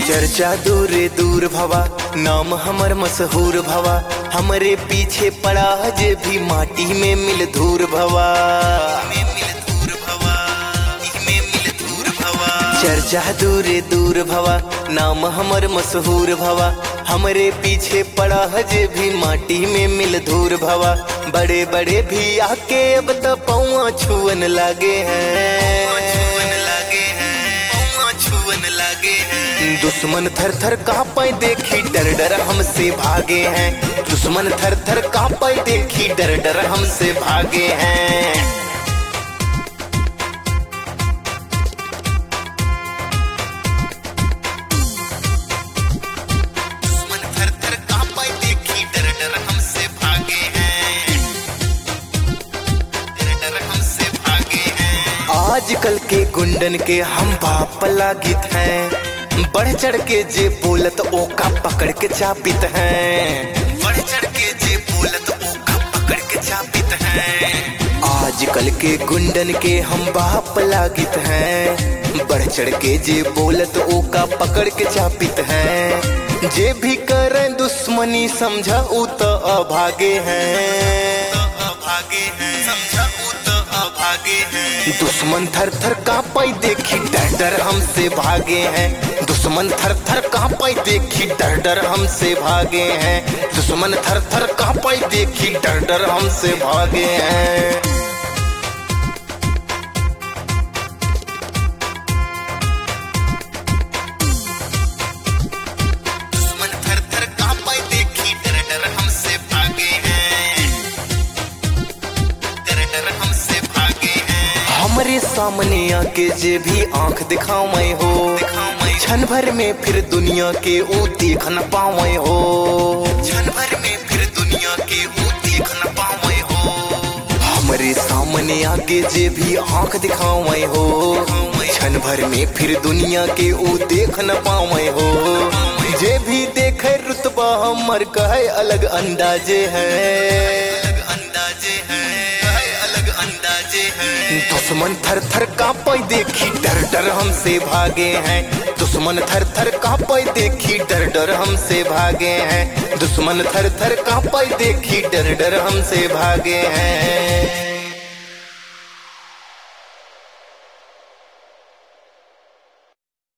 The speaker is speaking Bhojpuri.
चर्चा दूरे दूर भवा, नाम हमर मशहूर भवा, हमरे पीछे पड़ा जे भी माटी में मिल धूर भवा। चर्चा दूरे दूर भवा, नाम हमर मशहूर भवा, हमरे पीछे पड़ा जे भी माटी में मिल धूर भवा। बड़े बड़े भी आके अब तो पौआ छुअन लागे हैं, दुश्मन थर थर कांपे देखी डर डर हमसे भागे हैं, दुश्मन थर थर कांपे देखी डर डर हमसे भागे हैं। आजकल के गुंडन के हम बाप लागित हैं, बढ़ चढ़ के जे बोलत ओका पकड़ के चापित हैं, बढ़ चढ़ के जे बोलत ओका पकड़ के चापित हैं। आजकल के गुंडन के हम बाप लागित हैं, बढ़ चढ़ के जे बोलत ओका पकड़ के चापित हैं। जे भी करें दुश्मनी समझा उ तो अभागे हैं, दुश्मन थर थर कांपे देखी डर डर हमसे भागे हैं, दुश्मन थर थर कांपे देखी डर डर हमसे भागे हैं, दुश्मन थर थर कांपे देखी डर डर हमसे भागे हैं। हमरे सामने आके जे भी आंख दिखावे हो, क्षण भर में फिर दुनिया के वो देख न पावे हो, क्षण भर में फिर दुनिया के वो देख न पावे हो। हमरे सामने आके जे भी आंख दिखावे हो, क्षण भर में फिर दुनिया के वो देख न पावे हो। जे भी देखे रुतबा हमर कहे अलग अंदाजे है, दुश्मन थर थर कांपे देखी डर डर हमसे भागे हैं, दुश्मन थर थर कांपे देखी डर डर हमसे भागे हैं, दुश्मन थर थर कांपे देखी डर डर हमसे भागे हैं।